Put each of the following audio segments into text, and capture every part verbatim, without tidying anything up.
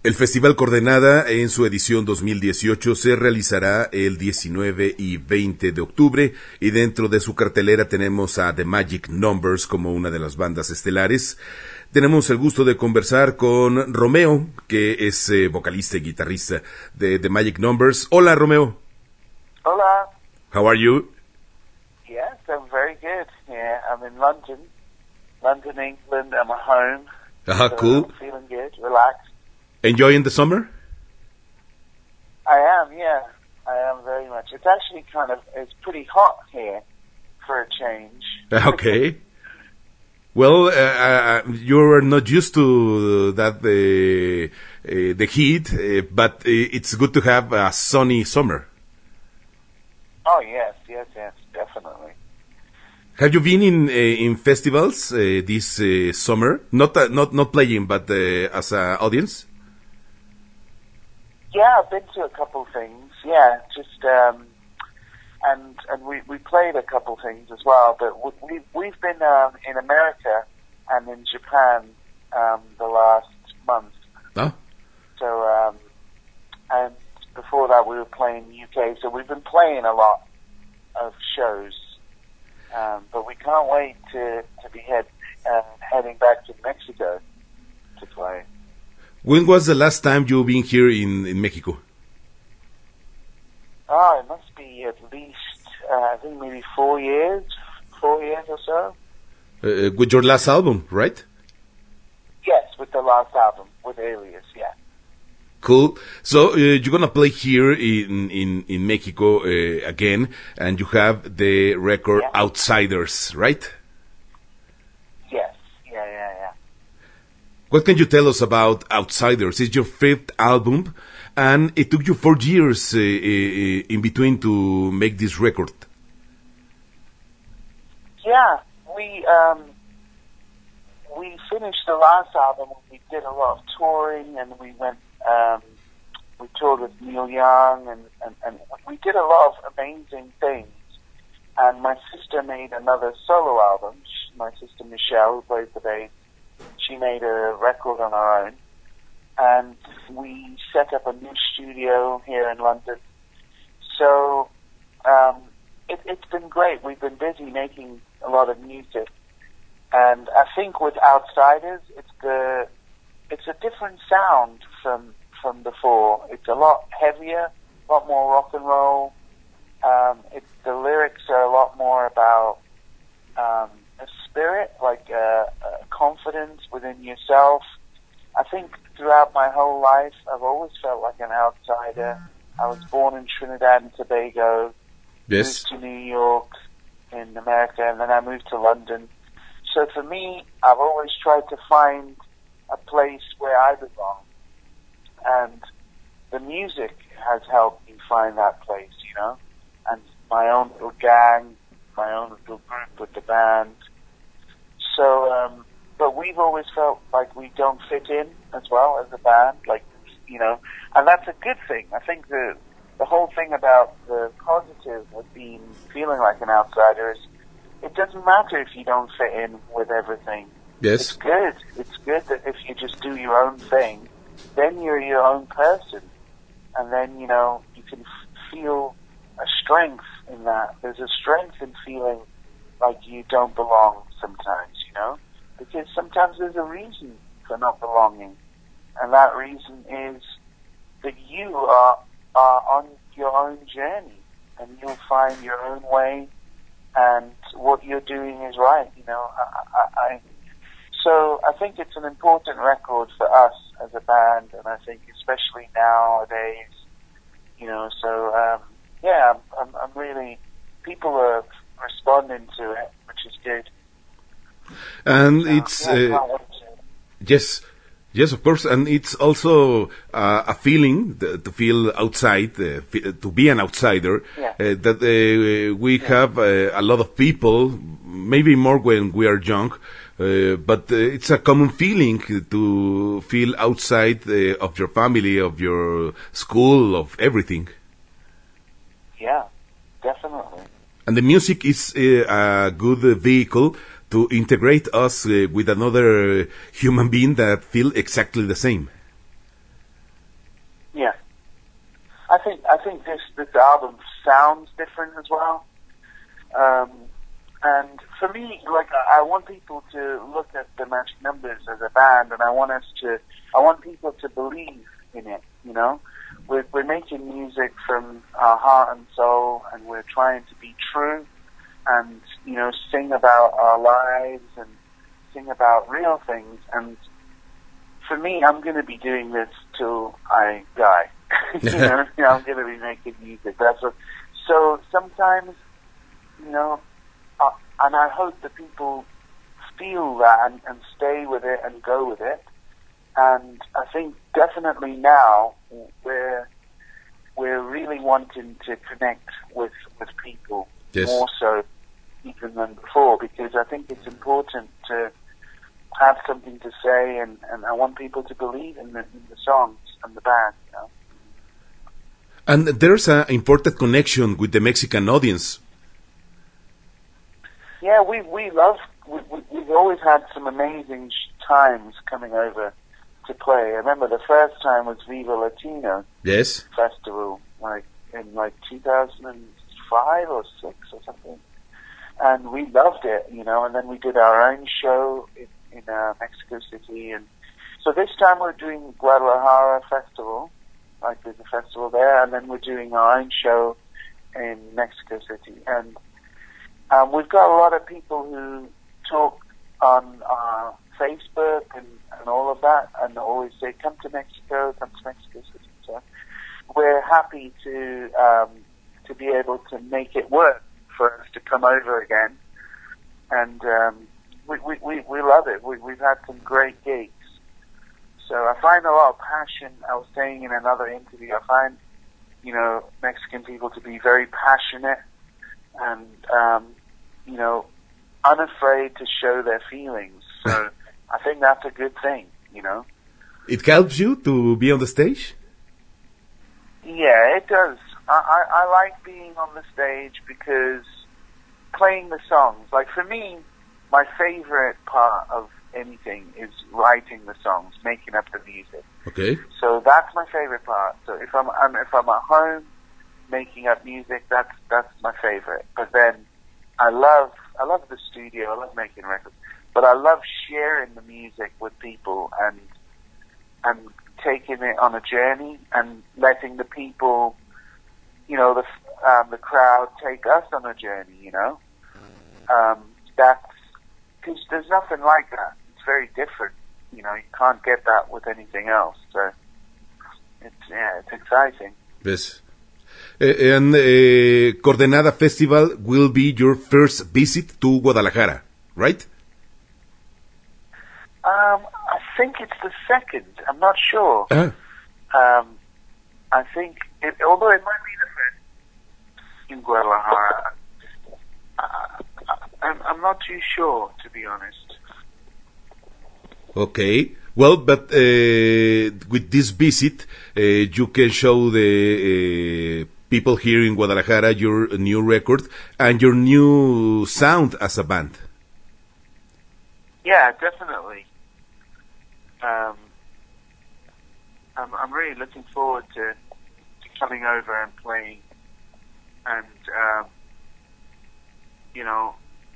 El Festival Coordenada en su edición dos mil dieciocho se realizará el diecinueve y veinte de octubre y dentro de su cartelera tenemos a The Magic Numbers como una de las bandas estelares. Tenemos el gusto de conversar con Romeo, que es eh, vocalista y guitarrista de The Magic Numbers. Hola, Romeo. Hola. How are you? Yes, I'm very good. Yeah, I'm in London, London, England. I'm at home. Ah, so cool. I'm feeling good, relaxed. Enjoying the summer? I am, yeah. I am very much. It's actually kind of, it's pretty hot here for a change. Okay. Well, uh, uh, you're not used to that uh, uh, the heat, uh, but it's good to have a sunny summer. Oh, yes, yes, yes, definitely. Have you been in uh, in festivals uh, this uh, summer? Not uh, not not playing, but uh, as an audience. Yeah, I've been to a couple things. Yeah, just um, and and we we played a couple things as well. But we we've been um, in America and in Japan um, the last month. Oh. So um, and before that we were playing U K. So we've been playing a lot of shows. Um, but we can't wait to to be head uh, heading back to Mexico to play. When was the last time you've been here in, in Mexico? Oh, it must be at least, uh, I think maybe four years, four years or so. Uh, with your last album, right? Yes, with the last album, with Alias, yeah. Cool. So uh, you're gonna play here in in in Mexico uh, again, and you have the record yeah. Outsiders, right? Yes. Yeah, yeah, yeah. What can you tell us about Outsiders? It's your fifth album, and it took you four years uh, uh, in between to make this record. Yeah, we um, we finished the last album. We did a lot of touring, and we went. Um, we toured with Neil Young, and, and, and we did a lot of amazing things. And my sister made another solo album. She, my sister Michelle, who plays the bass, she made a record on her own. And we set up a new studio here in London. So um, it, it's been great. We've been busy making a lot of music. And I think with Outsiders, it's the it's a different sound from from before. It's a lot heavier, a lot more rock and roll. Um, it's the lyrics are a lot more about um, a spirit, like uh, a confidence within yourself. I think throughout my whole life, I've always felt like an outsider. I was born in Trinidad and Tobago, Yes. moved to New York in America, and then I moved to London. So for me, I've always tried to find a place where I belong. And the music has helped me find that place, you know? And my own little gang, my own little group with the band. So, um, but we've always felt like we don't fit in as well as a band, like, you know, and that's a good thing. I think the the whole thing about the positive with being, feeling like an outsider is it doesn't matter if you don't fit in with everything. Yes. It's good. It's good that if you just do your own thing, then you're your own person. And then, you know, you can f- feel a strength in that. There's a strength in feeling like you don't belong sometimes, you know? Because sometimes there's a reason for not belonging. And that reason is that you are, are on your own journey. And you'll find your own way. And what you're doing is right, you know? I... I, I So I think it's an important record for us as a band, and I think especially nowadays, you know. So um, yeah, I'm, I'm, I'm really people are responding to it, which is good. And So, it's yeah, I uh, can't wait to- yes, yes, of course, and it's also uh, a feeling th- to feel outside, uh, f- to be an outsider. Yeah. Uh, that uh, we have uh, a lot of people, maybe more when we are young. Uh, but uh, it's a common feeling to feel outside uh, of your family, of your school, of everything. Yeah, definitely. And the music is uh, a good uh, vehicle to integrate us uh, with another uh, human being that feel exactly the same. think I think this this album sounds different as well. Um, and for me, like I, I want people to look at the Magic Numbers as a band, and I want us to, I want people to believe in it. You know, we're we're making music from our heart and soul, and we're trying to be true, and you know, sing about our lives and sing about real things. And for me, I'm going to be doing this till I die. you know, you know, I'm going to be making music. That's what. So sometimes, you know, uh, and I hope that people feel that and, and stay with it and go with it. And I think definitely now we're we're really wanting to connect with with people yes. more so even than before, because I think it's important to have something to say, and, and I want people to believe in the, in the songs and the band, you know. And there's an important connection with the Mexican audience. Yeah, we we love, we, we, we've always had some amazing sh- times coming over to play. I remember the first time was Viva Latino yes. Festival, like in like two thousand five or six or something. And we loved it, you know, and then we did our own show in, in uh, Mexico City. And so this time we're doing Guadalajara Festival, like there's a festival there, and then we're doing our own show in Mexico City. And um, we've got a lot of people who talk on uh, Facebook and, and all of that, and always say, come to Mexico, come to Mexico City. So we're happy to um, to be able to make it work for us to come over again. And um, we, we, we, we love it. We, we've had some great gigs. So I find a lot of passion. I was saying in another interview, I find, you know, Mexican people to be very passionate and, um, you know, unafraid to show their feelings. So I think that's a good thing, you know. It helps you to be on the stage? Yeah, it does. I, I, I like being on the stage because playing the songs, like for me, my favorite part of anything is writing the songs, making up the music. Okay. So that's my favorite part. So if I'm, I'm if I'm at home making up music, that's that's my favorite. But then I love I love the studio. I love making records, but I love sharing the music with people and and taking it on a journey and letting the people, you know, the um, the crowd take us on a journey. You know, um, that's. Because there's nothing like that. It's very different. You know, you can't get that with anything else. So, it's, yeah, it's exciting. Yes. Uh, and uh, Coordenada Festival will be your first visit to Guadalajara, right? Um, I think it's the second. I'm not sure. Uh-huh. Um, I think, it, although it might be the first in Guadalajara, uh, I'm, I'm not too sure, to be honest. Okay. Well, but uh, with this visit, uh, you can show the uh, people here in Guadalajara your new record and your new sound as a band. Yeah, definitely. Um, I'm, I'm really looking forward to, to coming over and playing and, um, you know,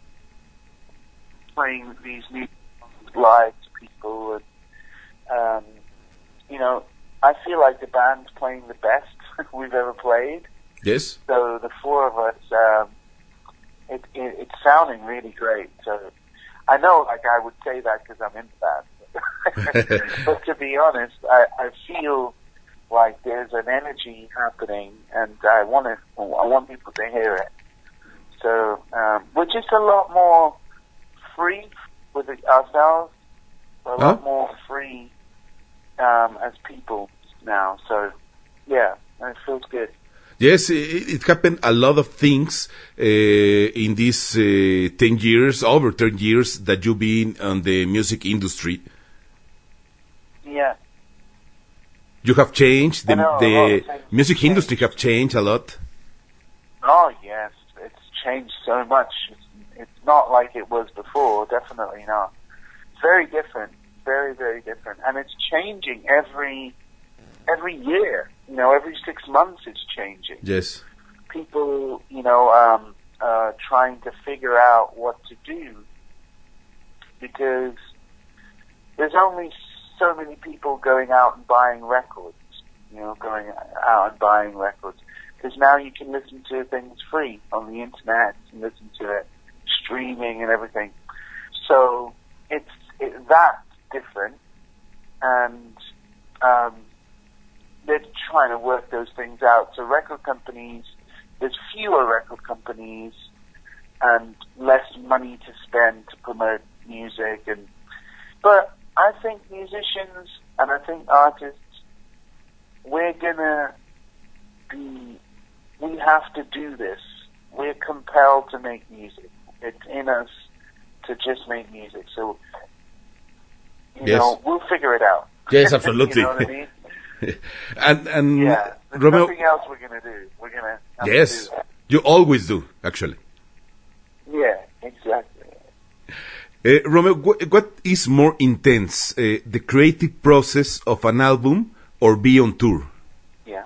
playing these new songs live to people, and um, you know, I feel like the band's playing the best we've ever played. Yes. So the four of us, um, it, it, it's sounding really great. So I know, like, I would say that because I'm in the band, but to be honest, I, I feel like there's an energy happening, and I want to, I want people to hear it. So um, we're just a lot more free with it ourselves, a lot huh? more free um, as people now. So, yeah, it feels good. Yes, it, it happened a lot of things uh, in these uh, ten years, over ten years that you've been on the music industry. Yeah. You have changed, the, know, the music changed. industry have changed a lot. Oh, yes, it's changed so much. It's, it's not like it was before, definitely not. It's very different, very, very different. And it's changing every every year. you know, every six months it's changing. Yes. People, you know, um, uh, trying to figure out what to do, because there's only so many people going out and buying records, you know, going out and buying records. Because now you can listen to things free on the internet and listen to it streaming and everything. So it's it, that's different, and um, they're trying to work those things out. So record companies, there's fewer record companies and less money to spend to promote music. And but I think musicians and I think artists, we're gonna be, we have to do this. We're compelled to make music. It's in us to just make music. So, you yes. know, we'll figure it out. Yes, absolutely. You know what I mean? and and yeah, there's Romeo, nothing else we're gonna do. We're gonna have yes, to do that. You always do, actually. Yeah, exactly. Uh, Romeo, what, what is more intense, uh, the creative process of an album or be on tour? Yeah.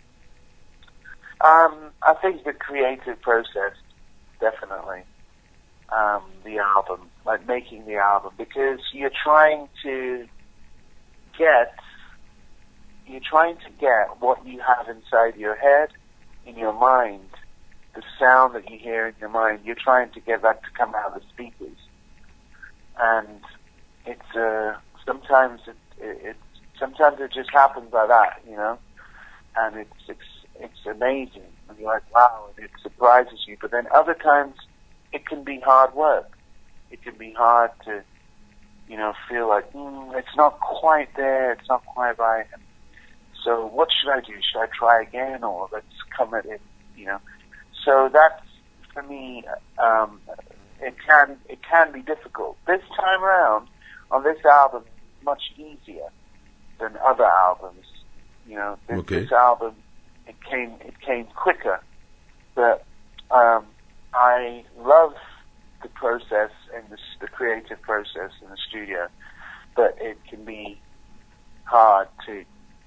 Um, I think the creative process, definitely. Um, the album, like making the album, because you're trying to get, you're trying to get what you have inside your head, in your mind, the sound that you hear in your mind, you're trying to get that to come out of the speakers. And it's, uh, sometimes it, it, it sometimes it just happens like that, you know, and it's, it's, it's amazing. And you're like, wow, and it surprises you. But then other times, it can be hard work. It can be hard to, you know, feel like, mm, it's not quite there, it's not quite right. And so what should I do? Should I try again, or let's come at it, you know? So that's, for me, um, it can, it can be difficult. This time around, on this album, much easier than other albums. You know, this, okay. this album, it came, it came quicker. But, um, I love the process and the, the creative process in the studio, but it can be hard too.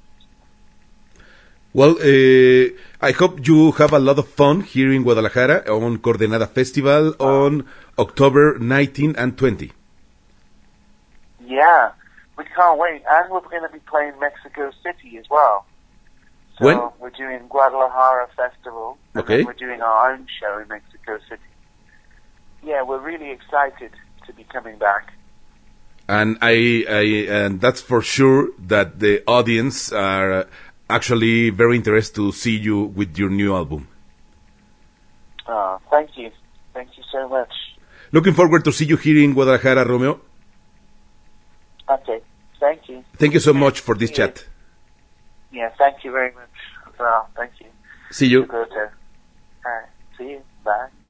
Well, uh, I hope you have a lot of fun here in Guadalajara on Coordenada Festival wow. on October nineteenth and twentieth. Yeah, we can't wait. And we're going to be playing Mexico City as well. So when? We're doing Guadalajara Festival, and okay. then we're doing our own show in Mexico City. Yeah, we're really excited to be coming back. And I, I and that's for sure that the audience are actually very interested to see you with your new album. Oh, thank you. Thank you so much. Looking forward to see you here in Guadalajara, Romeo. Okay, thank you. Thank you so much for this yeah. chat. Yeah, thank you very much. Well, thank you. See you. All right, see you. Bye.